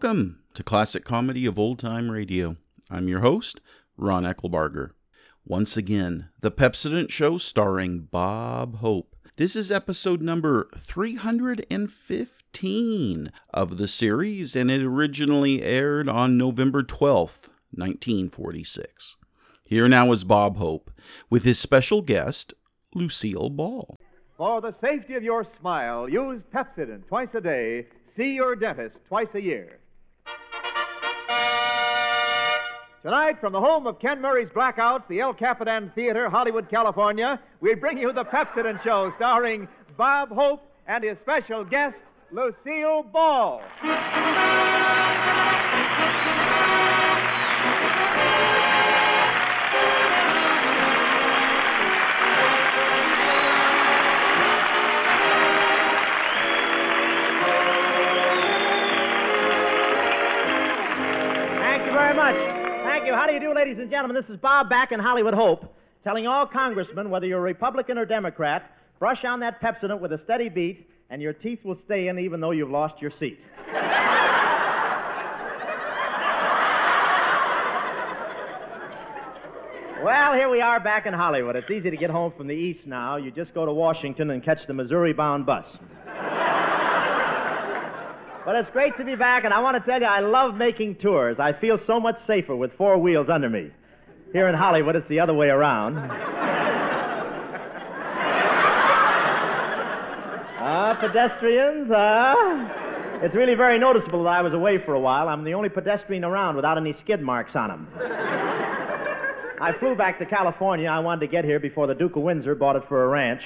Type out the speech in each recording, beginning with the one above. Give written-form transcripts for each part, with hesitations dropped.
Welcome to Classic Comedy of Old Time Radio. I'm your host, Ron Eckelbarger. Once again, The Pepsodent Show starring Bob Hope. This is episode number 315 of the series, and it originally aired on November 12th, 1946. Here now is Bob Hope with his special guest, Lucille Ball. For the safety of your smile, use Pepsodent twice a day. See your dentist twice a year. Tonight, from the home of Ken Murray's Blackouts, the El Capitan Theater, Hollywood, California, we bring you The Pepsodent Show, starring Bob Hope and his special guest, Lucille Ball. Thank you very much. Thank you. How do you do, ladies and gentlemen? This is Bob back in Hollywood Hope, telling all congressmen, whether you're Republican or Democrat, brush on that Pepsodent with a steady beat, and your teeth will stay in even though you've lost your seat. Well, here we are back in Hollywood. It's easy to get home from the east now. You just go to Washington and catch the Missouri-bound bus. But it's great to be back, and I want to tell you, I love making tours. I feel so much safer with four wheels under me. Here in Hollywood, it's the other way around. Pedestrians, It's really very noticeable that I was away for a while. I'm the only pedestrian around without any skid marks on him. I flew back to California. I wanted to get here before the Duke of Windsor bought it for a ranch.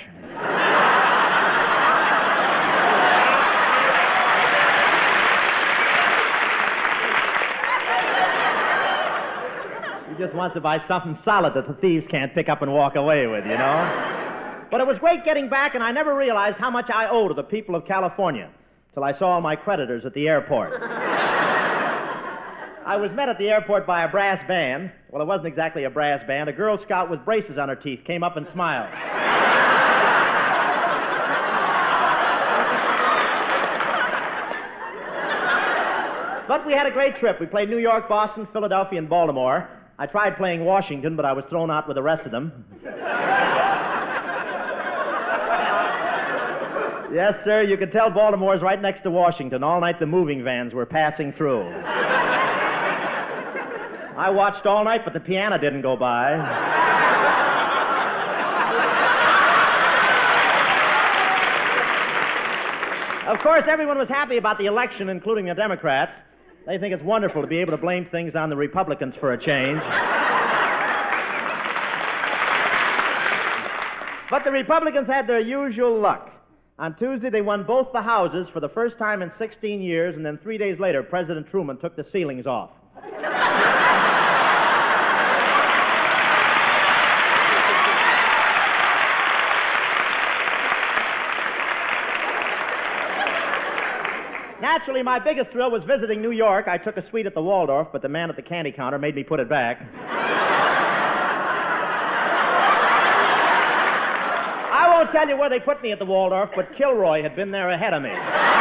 He just wants to buy something solid that the thieves can't pick up and walk away with, you know? But it was great getting back, and I never realized how much I owe to the people of California till I saw all my creditors at the airport. I was met at the airport by a brass band. Well, it wasn't exactly a brass band. A Girl Scout with braces on her teeth came up and smiled. But we had a great trip. We played New York, Boston, Philadelphia, and Baltimore. I tried playing Washington, but I was thrown out with the rest of them. Yes, sir, you could tell Baltimore's right next to Washington. All night the moving vans were passing through. I watched all night, but the piano didn't go by. Of course, everyone was happy about the election, including the Democrats. They think it's wonderful to be able to blame things on the Republicans for a change. But the Republicans had their usual luck. On Tuesday, they won both the houses for the first time in 16 years, and then 3 days later, President Truman took the ceilings off. Naturally, my biggest thrill was visiting New York. I took a suite at the Waldorf, but the man at the candy counter made me put it back. I won't tell you where they put me at the Waldorf, but Kilroy had been there ahead of me.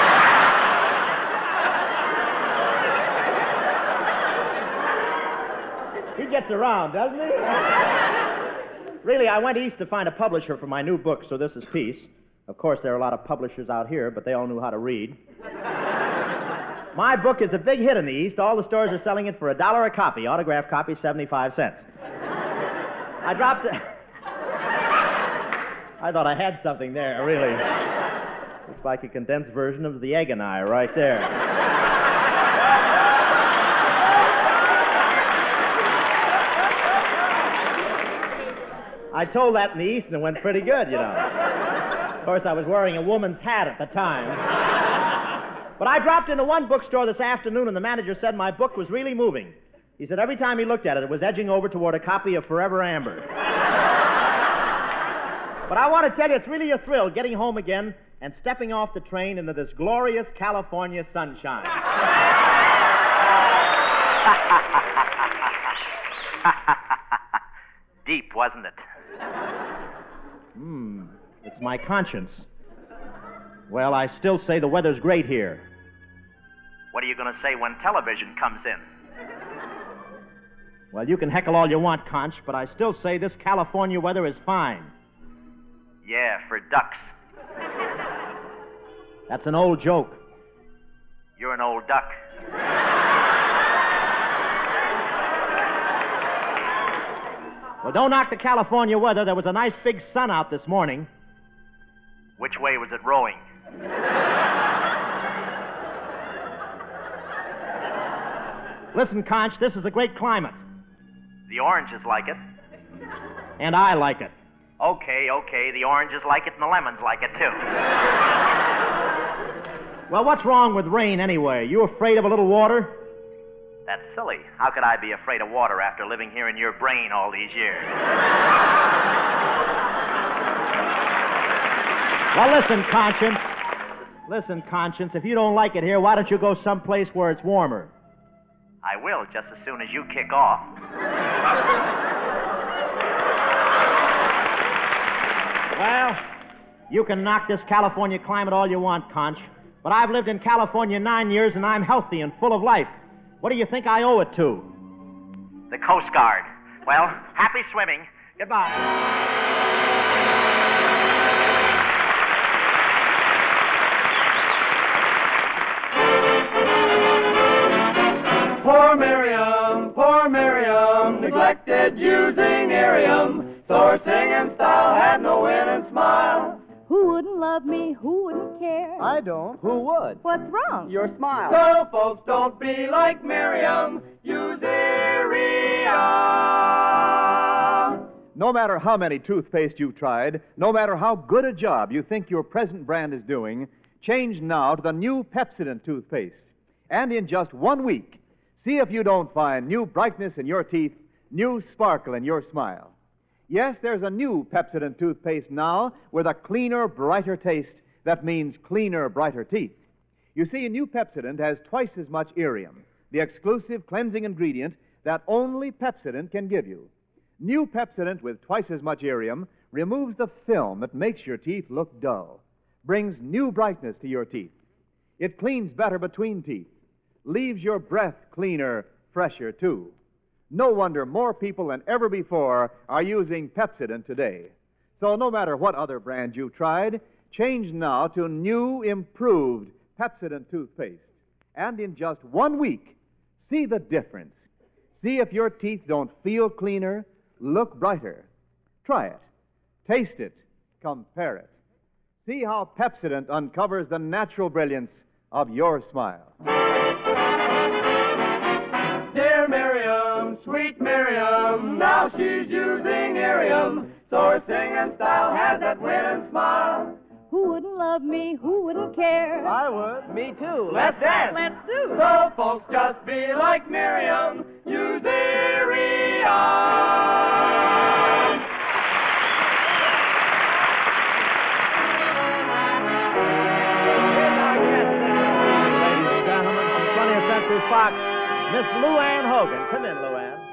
He gets around, doesn't he? Really, I went east to find a publisher for my new book, So This Is Peace. Of course, there are a lot of publishers out here, but they all knew how to read. My book is a big hit in the East. All the stores are selling it for $1 a copy. Autograph copy, 75 cents. I dropped it. I thought I had something there, really. Looks like a condensed version of the Egg and I right there. I told that in the East, and it went pretty good, you know. Of course, I was wearing a woman's hat at the time. But I dropped into one bookstore this afternoon, and the manager said my book was really moving. He said every time he looked at it, it was edging over toward a copy of Forever Amber. But I want to tell you, it's really a thrill getting home again and stepping off the train into this glorious California sunshine. Deep, wasn't it? It's my conscience. Well, I still say the weather's great here. What are you going to say when television comes in? Well, you can heckle all you want, Conch, but I still say this California weather is fine. Yeah, for ducks. That's an old joke. You're an old duck. Well, don't knock the California weather. There was a nice big sun out this morning. Which way was it rowing? Listen, Conch, this is a great climate. The oranges like it. And I like it. Okay. The oranges like it and the lemons like it, too. Well, what's wrong with rain anyway? You afraid of a little water? That's silly. How could I be afraid of water after living here in your brain all these years? Well, listen, Conscience. Listen, Conscience, if you don't like it here, why don't you go someplace where it's warmer? I will, just as soon as you kick off. Well, you can knock this California climate all you want, Conch, but I've lived in California 9 years and I'm healthy and full of life. What do you think I owe it to? The Coast Guard. Well, happy swimming. Goodbye. Poor Miriam, neglected using Irium. So her singing style had no winning smile. Who wouldn't love me? Who wouldn't care? I don't. Who would? What's wrong? Your smile. So folks, don't be like Miriam, use Irium. No matter how many toothpaste you've tried, no matter how good a job you think your present brand is doing, change now to the new Pepsodent toothpaste. And in just 1 week, see if you don't find new brightness in your teeth, new sparkle in your smile. Yes, there's a new Pepsodent toothpaste now with a cleaner, brighter taste that means cleaner, brighter teeth. You see, new Pepsodent has twice as much Irium, the exclusive cleansing ingredient that only Pepsodent can give you. New Pepsodent with twice as much Irium removes the film that makes your teeth look dull, brings new brightness to your teeth. It cleans better between teeth, leaves your breath cleaner, fresher, too. No wonder more people than ever before are using Pepsodent today. So no matter what other brand you've tried, change now to new, improved Pepsodent toothpaste. And in just 1 week, see the difference. See if your teeth don't feel cleaner, look brighter. Try it. Taste it. Compare it. See how Pepsodent uncovers the natural brilliance of your smile. Dear Miriam, sweet Miriam, now she's using Irium. So her singing style has that winning smile. Who wouldn't love me? Who wouldn't care? I would. Me too. Let's dance. Let's do. So folks, just be like Miriam, use Irium. Ladies and gentlemen, from 20th Century Fox, Miss Lou Ann Hogan. Come in, Lou Ann.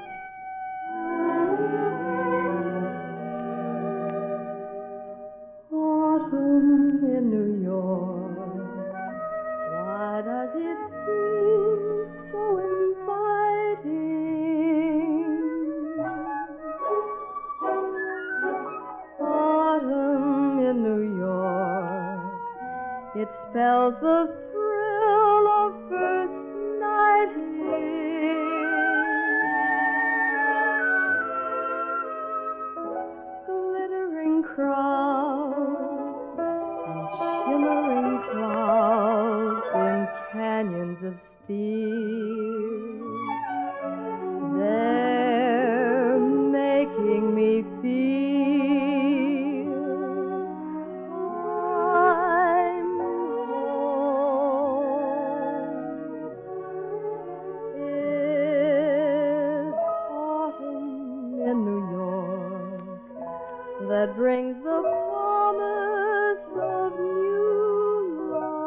Autumn in New York, why does it seem so inviting? Autumn in New York, it spells the thrill of first night glittering crowds and shimmering clouds in canyons of steel. They're making me feel I'm home. It's autumn in New York that brings the promise of new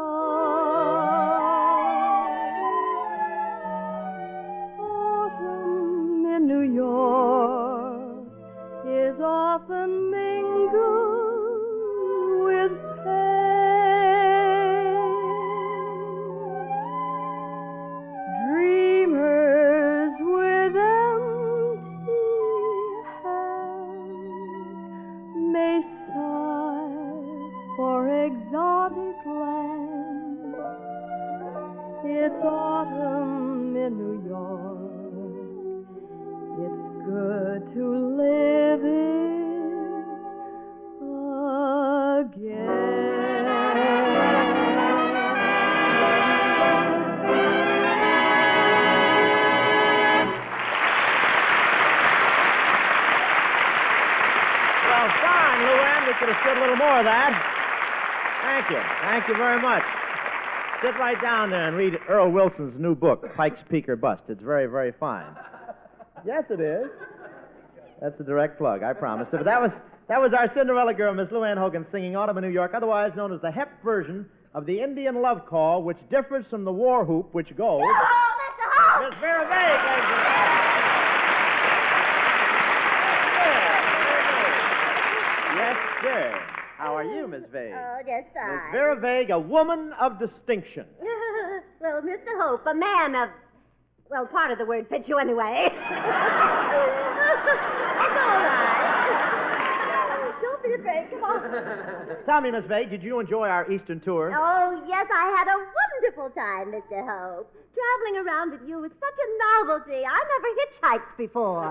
love. Autumn in New York is often mingled with pain. It's autumn in New York. It's good to live it again. Well, fine, Luann. We could have stood a little more of that. Thank you. Thank you very much. Sit right down there and read Earl Wilson's new book, Pike's Peak or Bust. It's very, very fine. Yes, it is. That's a direct plug, I promise. But that was our Cinderella girl, Miss Luann Hogan, singing Autumn in New York, otherwise known as the Hep version of the Indian love call, which differs from the war whoop, which goes... Miss Vera Vague, ladies and gentlemen. Yes, sir. How are you, Miss Vague? Oh, just fine. Miss Vera Vague, a woman of distinction. Well, Mr. Hope, a man of... Well, part of the word fits you anyway. It's all right. Don't be afraid. Come on. Tell me, Miss Vague, did you enjoy our Eastern tour? Oh, yes, I had a wonderful time, Mr. Hope. Traveling around with you was such a novelty. I never hitchhiked before.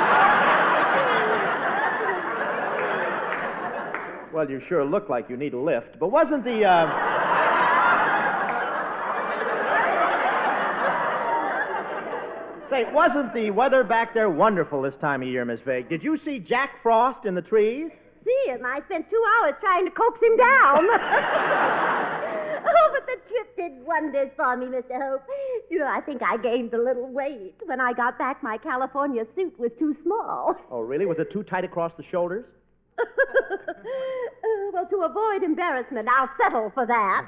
Well, you sure look like you need a lift. But wasn't the, Say, wasn't the weather back there wonderful this time of year, Miss Vague? Did you see Jack Frost in the trees? See him. I spent 2 hours trying to coax him down. Oh, but the trip did wonders for me, Mr. Hope. You know, I think I gained a little weight. When I got back, my California suit was too small. Oh, really? Was it too tight across the shoulders? Well, to avoid embarrassment, I'll settle for that.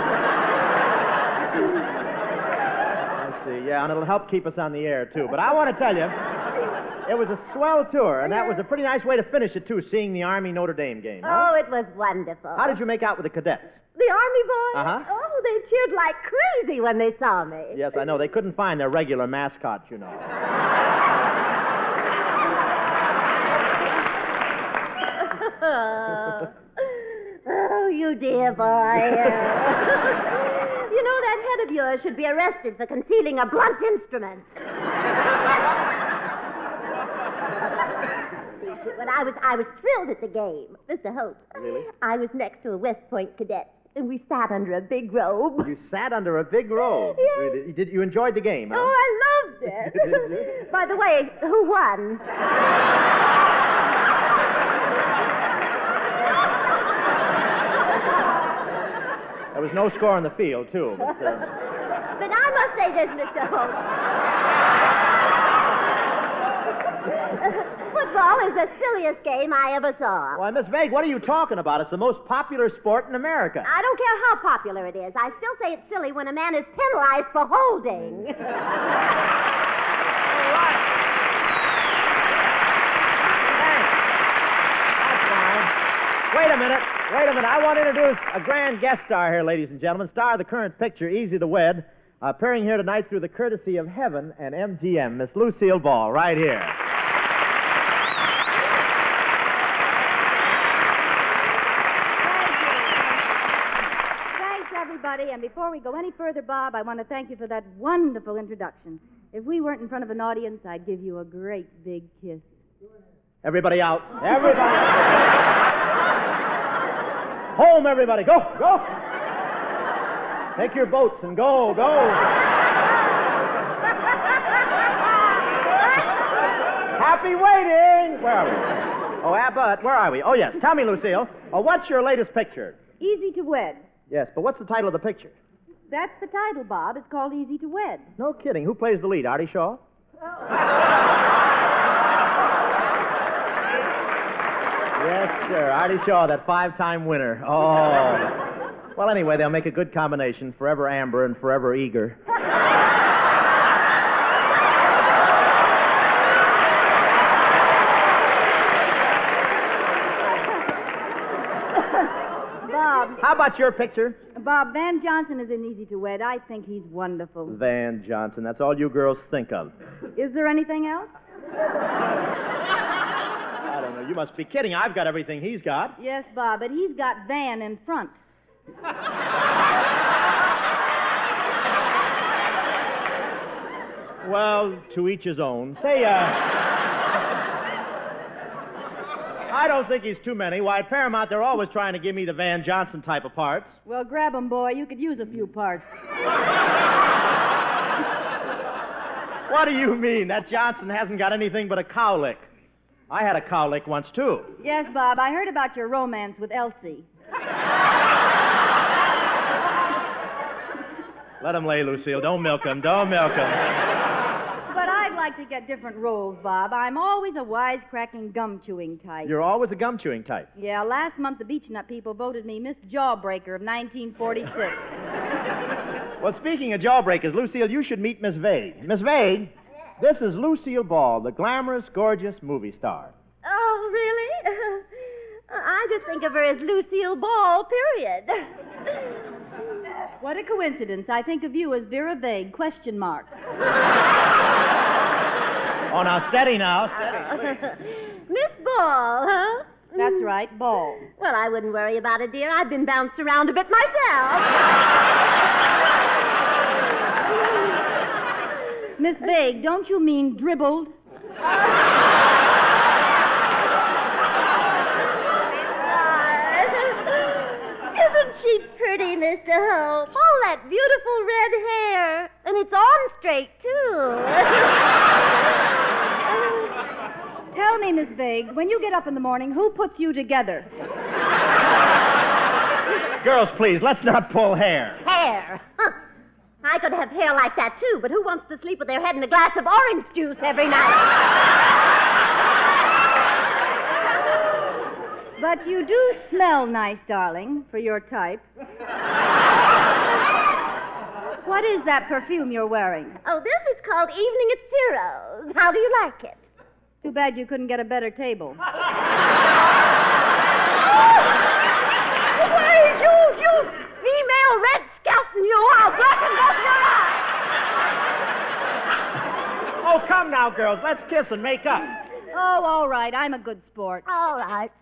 I see. Yeah, and it'll help keep us on the air, too. But I want to tell you, it was a swell tour, and that was a pretty nice way to finish it, too, seeing the Army-Notre Dame game. Huh? Oh, it was wonderful. How did you make out with the cadets? The Army boys? Uh-huh. Oh, they cheered like crazy when they saw me. Yes, I know. They couldn't find their regular mascot, you know. Oh, you dear boy. You know, that head of yours should be arrested for concealing a blunt instrument. But I was thrilled at the game. Mr. Hope. Really? I was next to a West Point cadet, and we sat under a big robe. You sat under a big robe. Yes. Really? You enjoyed the game, huh? Oh, I loved it. Did you? By the way, who won? There was no score on the field, too. But But I must say this, Mr. Hope. Football is the silliest game I ever saw. why, Miss Vague, what are you talking about? It's the most popular sport in America. I don't care how popular it is. I still say it's silly when a man is penalized for holding. Wait a minute. I want to introduce a grand guest star here, ladies and gentlemen. Star of the current picture, Easy to Wed. Appearing here tonight through the courtesy of Heaven and MGM, Miss Lucille Ball, right here. Thanks, everybody. And before we go any further, Bob, I want to thank you for that wonderful introduction. If we weren't in front of an audience, I'd give you a great big kiss. Everybody out. Everybody home, everybody. Go. Take your boats and go. Happy waiting. Where are we? Oh, but where are we? Oh, yes. Tell me, Lucille. What's your latest picture? Easy to Wed. Yes, but what's the title of the picture? That's the title, Bob. It's called Easy to Wed. No kidding. Who plays the lead? Artie Shaw? Yes, sir. Artie Shaw, that 5-time winner. Oh. Well, anyway, they'll make a good combination. Forever Amber and Forever Eager. Bob. How about your picture? Bob, Van Johnson is in Easy to Wed. I think he's wonderful. Van Johnson. That's all you girls think of. Is there anything else? I don't know. You must be kidding. I've got everything he's got. Yes, Bob, but he's got Van in front. Well, to each his own. Say, I don't think he's too many. Why, at Paramount, they're always trying to give me the Van Johnson type of parts. Well, grab 'em, boy. You could use a few parts. What do you mean? That Johnson hasn't got anything but a cowlick. I had a cowlick once, too. Yes, Bob, I heard about your romance with Elsie. Let him lay, Lucille. Don't milk him. Don't milk him. But I'd like to get different roles, Bob. I'm always a wisecracking, gum-chewing type. You're always a gum-chewing type. Yeah, last month the Beechnut people voted me Miss Jawbreaker of 1946. Well, speaking of jawbreakers, Lucille, you should meet Miss Vague. Miss Vague, this is Lucille Ball, the glamorous, gorgeous movie star. Oh, really? I just think of her as Lucille Ball, period. What a coincidence. I think of you as Vera Vague, question mark. Oh, now, steady now. Steady. Miss Ball, huh? That's right, Ball. Well, I wouldn't worry about it, dear. I've been bounced around a bit myself. Miss Vague, don't you mean dribbled? Isn't she pretty, Mr. Hope? Oh, that beautiful red hair. And it's on straight, too. Tell me, Miss Vague, when you get up in the morning, who puts you together? Girls, please, let's not pull hair. Hair? Huh. I could have hair like that, too, but who wants to sleep with their head in a glass of orange juice every night? But you do smell nice, darling, for your type. What is that perfume you're wearing? Oh, this is called Evening at Ciro's. How do you like it? Too bad you couldn't get a better table. Why, you female red skeleton, you! I'll blacken both your eyes! Oh, come now, girls. Let's kiss and make up. Oh, all right. I'm a good sport. All right.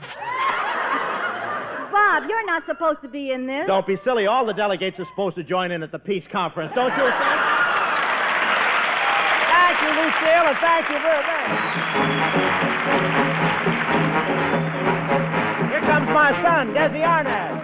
Bob, you're not supposed to be in this. Don't be silly. All the delegates are supposed to join in at the peace conference, don't you think? Thank you, Lucille, and thank you very much. Here comes my son, Desi Arnaz.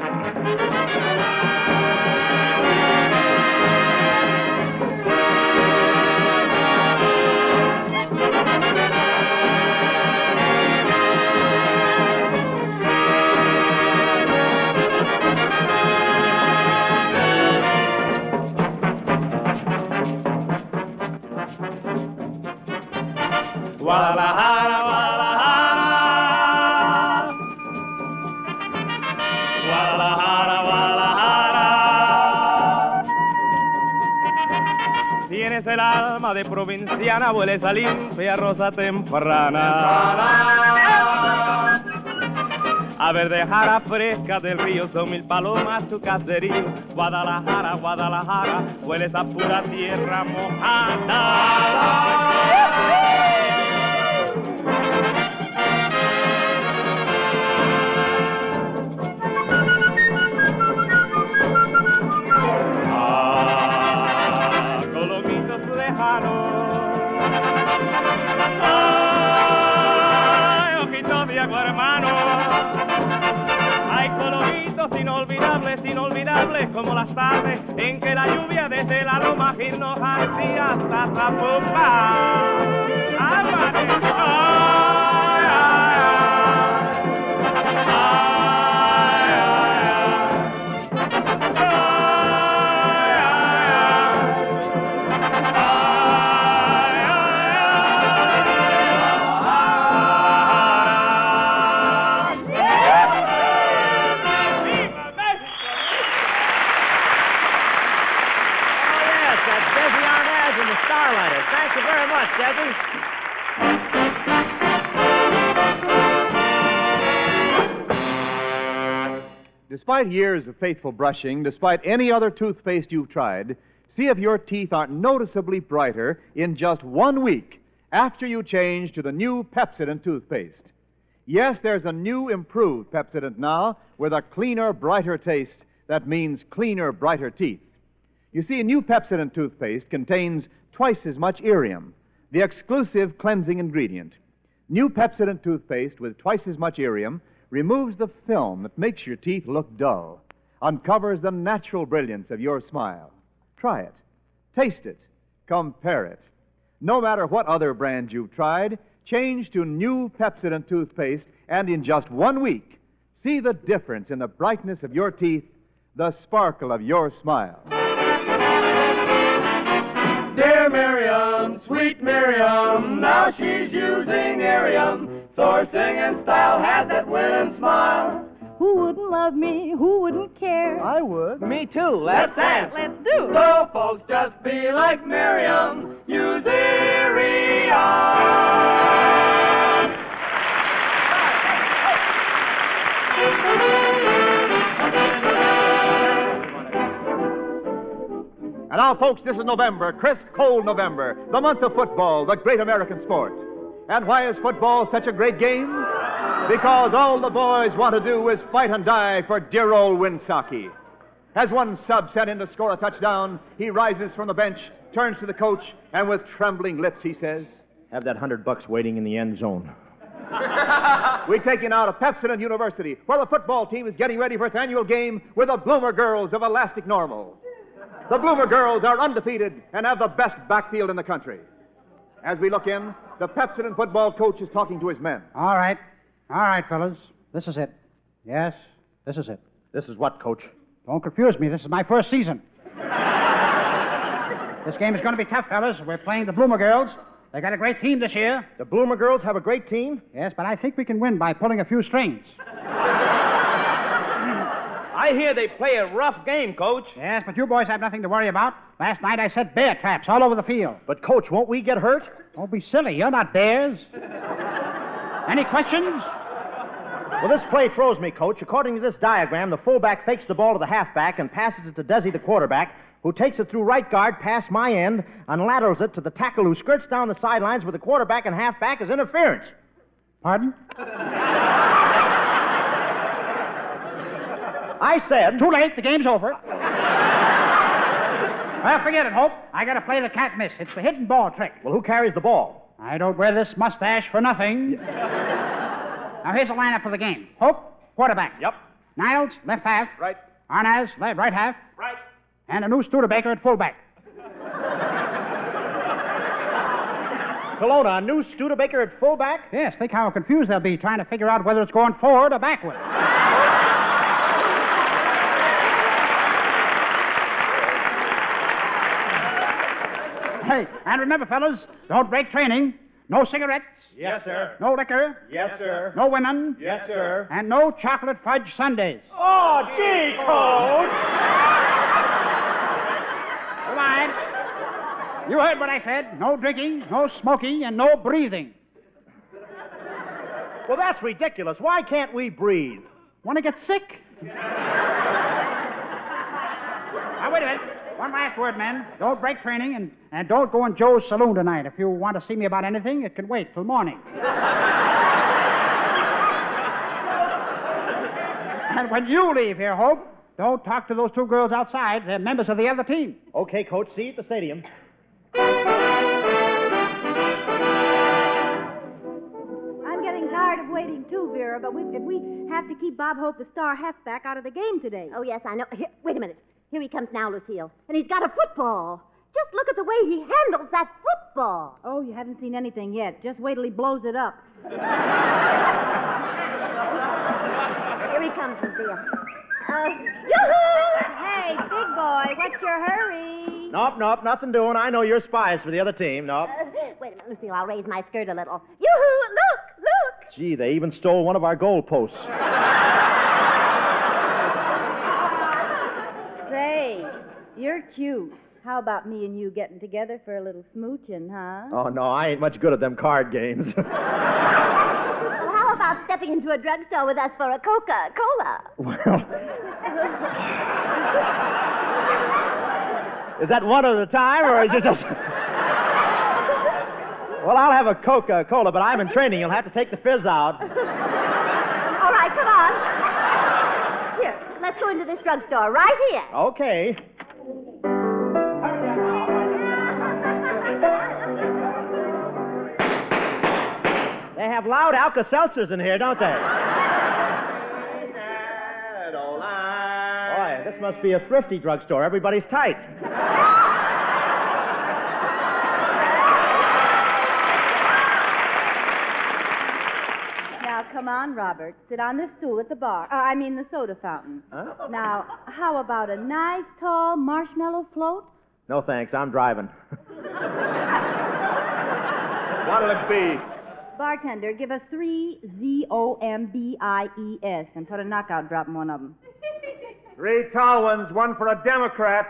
Guadalajara, Guadalajara. Guadalajara, Guadalajara. Tienes el alma de provinciana, huele esa limpia rosa temprana. A verde jara fresca del río, son mil palomas tu caserío. Guadalajara, Guadalajara, huele esa pura tierra mojada. Colomitos lejanos, ay, ojitos de agua hermano, hay colomitos inolvidables, inolvidables como las tardes en que la lluvia desde la loma nos hacía hasta Zapopan. Amaneció, ay, ay, Thank you very much, Desi. Despite years of faithful brushing, despite any other toothpaste you've tried, see if your teeth aren't noticeably brighter in just 1 week after you change to the new Pepsodent toothpaste. Yes, there's a new, improved Pepsodent now with a cleaner, brighter taste that means cleaner, brighter teeth. You see, new Pepsodent toothpaste contains twice as much irium, the exclusive cleansing ingredient. New Pepsodent toothpaste with twice as much irium removes the film that makes your teeth look dull, uncovers the natural brilliance of your smile. Try it. Taste it. Compare it. No matter what other brand you've tried, change to new Pepsodent toothpaste, and in just 1 week, see the difference in the brightness of your teeth, the sparkle of your smile. Dear Miriam, sweet Miriam, now she's using Irium. So her singing style has that winning smile. Who wouldn't love me? Who wouldn't care? I would. Me too, let's dance. Let's do. So folks, just be like Miriam, use Irium. And now, folks, this is November, crisp, cold November, the month of football, the great American sport. And why is football such a great game? Because all the boys want to do is fight and die for dear old Winsocki. As one sub sent in to score a touchdown, he rises from the bench, turns to the coach, and with trembling lips he says, Have that $100 waiting in the end zone. we take you now to Pepsodent University, where the football team is getting ready for its annual game with the Bloomer Girls of Elastic Normal. The Bloomer Girls are undefeated and have the best backfield in the country. As we look in, the Pepsodent football coach is talking to his men. All right, fellas. This is it. Yes, this is it. This is what, Coach? Don't confuse me. This is my first season. This game is going to be tough, fellas. We're playing the Bloomer Girls. They got a great team this year. The Bloomer Girls have a great team? Yes, but I think we can win by pulling a few strings. I hear they play a rough game, Coach. Yes, but you boys have nothing to worry about. Last night I set bear traps all over the field. But, Coach, won't we get hurt? Don't be silly. You're not bears. Any questions? Well, this play throws me, Coach. According to this diagram, the fullback fakes the ball to the halfback and passes it to Desi, the quarterback, who takes it through right guard past my end and laterals it to the tackle who skirts down the sidelines with the quarterback and halfback as interference. Pardon? I said... Too late. The game's over. Well, forget it, Hope. I got to play the can't miss. It's the hidden ball trick. Well, who carries the ball? I don't wear this mustache for nothing. Now, here's the lineup for the game. Hope, quarterback. Yep. Niles, left half. Right. Arnaz, right half. Right. And a new Studebaker at fullback. Kelowna, a new Studebaker at fullback? Yes, think how confused they'll be trying to figure out whether it's going forward or backward. Hey, and remember, fellas, don't break training. No cigarettes. Yes, sir. No liquor. Yes, sir. No women. Yes, sir. And no chocolate fudge sundaes. Oh, gee, Coach! Come on. You heard what I said. No drinking, no smoking, and no breathing. Well, that's ridiculous. Why can't we breathe? Want to get sick? Now, wait a minute. One last word, men. Don't break training, and don't go in Joe's saloon tonight. If you want to see me about anything, it can wait till morning. And when you leave here, Hope, don't talk to those two girls outside. They're members of the other team. Okay, Coach. See you at the stadium. I'm getting tired of waiting, too, Vera, but if we have to keep Bob Hope, the star halfback, out of the game today. Oh, yes, I know. Here, wait a minute. Here he comes now, Lucille. And he's got a football. Just look at the way he handles that football. Oh, you haven't seen anything yet. Just wait till he blows it up. Here he comes, Lucille. Yoo-hoo! Hey, big boy, what's your hurry? Nope, nothing doing. I know you're spies for the other team. Nope. Wait a minute, Lucille. I'll raise my skirt a little. Yoo-hoo! Look! Gee, they even stole one of our goalposts. Say, you're cute. How about me and you getting together for a little smooching, huh? Oh, no, I ain't much good at them card games. Well, how about stepping into a drugstore with us for a Coca-Cola? Well... Is that one at a time, or is it just... Well, I'll have a Coca-Cola, but I'm in training. You'll have to take the fizz out. All right, come on. Here, let's go into this drugstore right here. Okay. loud Alka-Seltzers in here, don't they? Boy, this must be a thrifty drugstore. Everybody's tight. Now, come on, Robert. Sit on this stool at the bar. The soda fountain. Huh? Now, how about a nice, tall marshmallow float? No, thanks. I'm driving. What'll it be? Bartender, give us 3 ZOMBIES and put a knockout drop in one of them. 3 tall ones, one for a Democrat.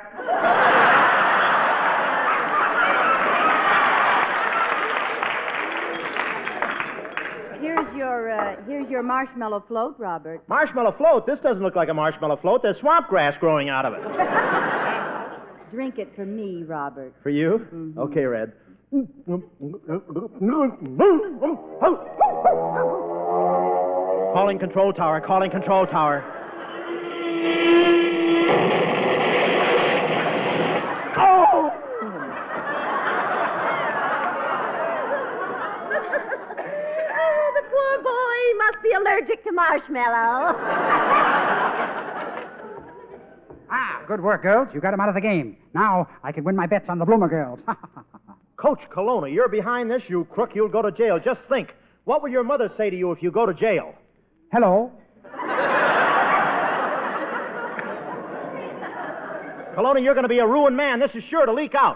Here's your marshmallow float, Robert. Marshmallow float? This doesn't look like a marshmallow float. There's swamp grass growing out of it. Drink it for me, Robert. For you? Mm-hmm. Okay, Red. Calling control tower, calling control tower. Oh! The poor boy must be allergic to marshmallow. Good work, girls. You got him out of the game. Now I can win my bets on the Bloomer girls. Coach Colonna, you're behind this, you crook. You'll go to jail. Just think. What will your mother say to you if you go to jail? Hello. Colonna, you're going to be a ruined man. This is sure to leak out.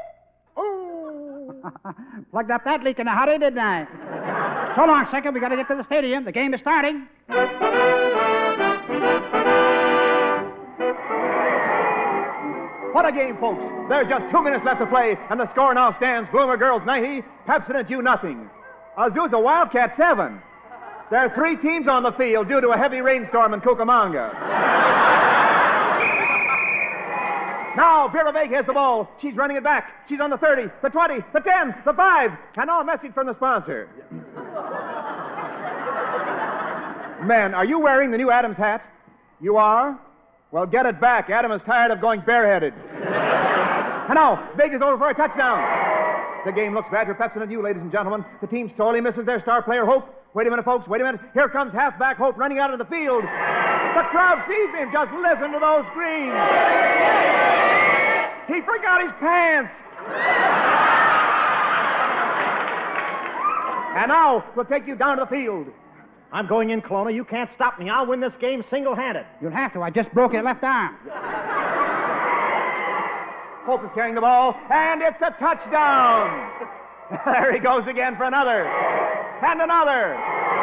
Plugged up that leak in a hurry, didn't I? So long, second. We got to get to the stadium. The game is starting. What a game, folks. There's just 2 minutes left to play, and the score now stands Bloomer Girls 90, Pepsodent U nothing. Azusa Wildcat 7. There are 3 teams on the field due to a heavy rainstorm in Cucamonga. Now, Vera Vega has the ball. She's running it back. She's on the 30, the 20, the 10, the 5. And now a message from the sponsor. Men, are you wearing the new Adams hat? You are? Well, get it back. Adam is tired of going bareheaded. And now, Vega's over for a touchdown. The game looks bad for Pepsodent U, ladies and gentlemen. The team sorely misses their star player, Hope. Wait a minute, folks. Wait a minute. Here comes halfback Hope running out of the field. The crowd sees him. Just listen to those screams. He forgot his pants. And now, we'll take you down to the field. I'm going in, Colonna. You can't stop me. I'll win this game single-handed. You'll have to. I just broke your left arm. Hope is carrying the ball, and it's a touchdown. There he goes again for another. And another.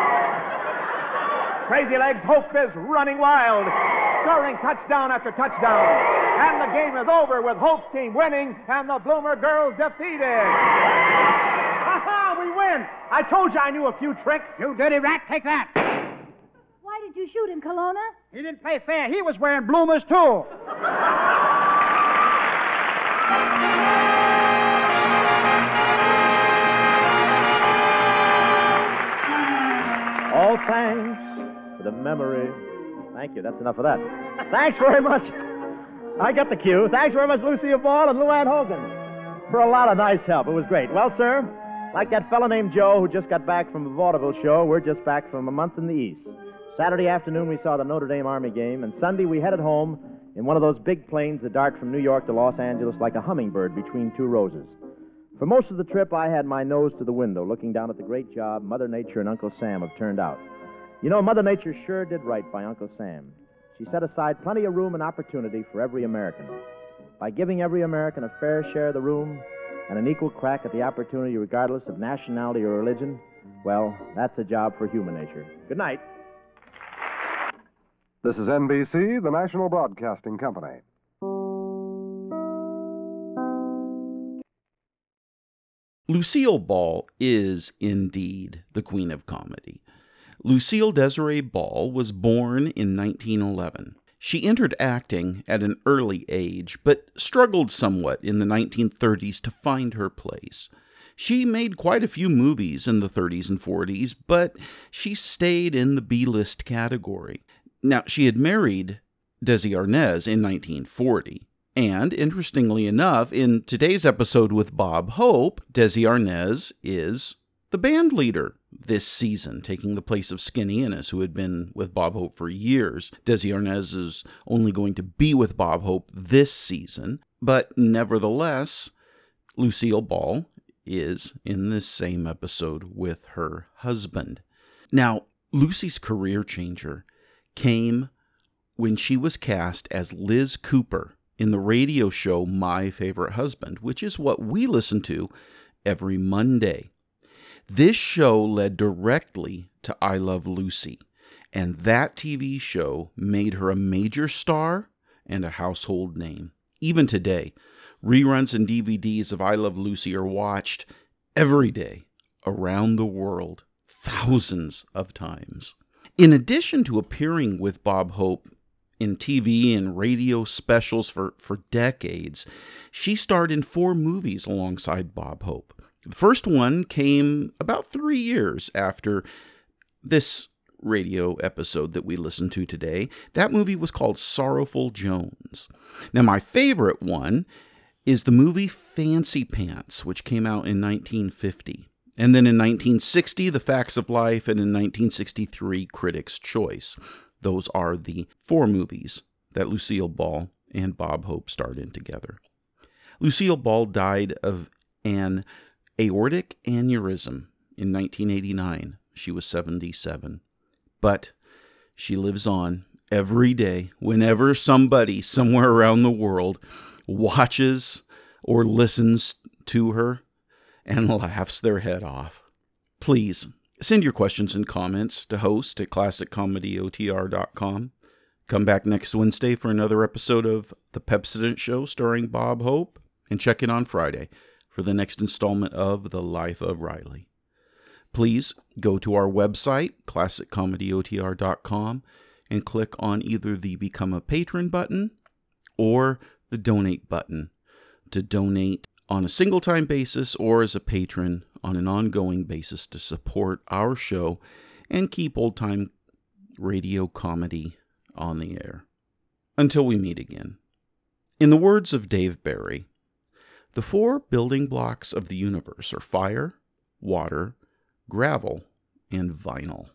Crazy Legs Hope is running wild, scoring touchdown after touchdown. And the game is over with Hope's team winning and the Bloomer Girls defeated. Ha-ha! We win! I told you I knew a few tricks. You dirty rat, take that. Why did you shoot him, Colonna? He didn't play fair. He was wearing bloomers, too. All thanks for the memory. Thank you. That's enough of that. Thanks very much. I got the cue. Thanks very much, Lucille Ball and Lou Ann Hogan, for a lot of nice help. It was great. Well, sir, like that fellow named Joe who just got back from the vaudeville show, we're just back from a month in the East. Saturday afternoon, we saw the Notre Dame Army game, and Sunday we headed home in one of those big planes that dart from New York to Los Angeles like a hummingbird between 2 roses. For most of the trip, I had my nose to the window, looking down at the great job Mother Nature and Uncle Sam have turned out. You know, Mother Nature sure did right by Uncle Sam. She set aside plenty of room and opportunity for every American. By giving every American a fair share of the room and an equal crack at the opportunity regardless of nationality or religion, well, that's a job for human nature. Good night. This is NBC, the National Broadcasting Company. Lucille Ball is indeed the Queen of Comedy. Lucille Desiree Ball was born in 1911. She entered acting at an early age, but struggled somewhat in the 1930s to find her place. She made quite a few movies in the 30s and 40s, but she stayed in the B-list category. Now, she had married Desi Arnaz in 1940. And, interestingly enough, in today's episode with Bob Hope, Desi Arnaz is the band leader, this season, taking the place of Skinny Innes, who had been with Bob Hope for years. Desi Arnaz is only going to be with Bob Hope this season, but nevertheless, Lucille Ball is in this same episode with her husband. Now, Lucy's career changer came when she was cast as Liz Cooper in the radio show My Favorite Husband, which is what we listen to every Monday. This show led directly to I Love Lucy, and that TV show made her a major star and a household name. Even today, reruns and DVDs of I Love Lucy are watched every day around the world, thousands of times. In addition to appearing with Bob Hope in TV and radio specials for decades, she starred in 4 movies alongside Bob Hope. The first one came about 3 years after this radio episode that we listened to today. That movie was called Sorrowful Jones. Now, my favorite one is the movie Fancy Pants, which came out in 1950. And then in 1960, The Facts of Life, and in 1963, Critics' Choice. Those are the 4 movies that Lucille Ball and Bob Hope starred in together. Lucille Ball died of an aortic aneurysm in 1989. She was 77. But she lives on every day whenever somebody somewhere around the world watches or listens to her and laughs their head off. Please send your questions and comments to host@classiccomedyotr.com. Come back next Wednesday for another episode of The Pepsodent Show starring Bob Hope, and check in on Friday for the next installment of The Life of Riley. Please go to our website, classiccomedyotr.com, and click on either the Become a Patron button or the Donate button to donate on a single-time basis or as a patron on an ongoing basis to support our show and keep old-time radio comedy on the air. Until we meet again. In the words of Dave Barry, the 4 building blocks of the universe are fire, water, gravel, and vinyl.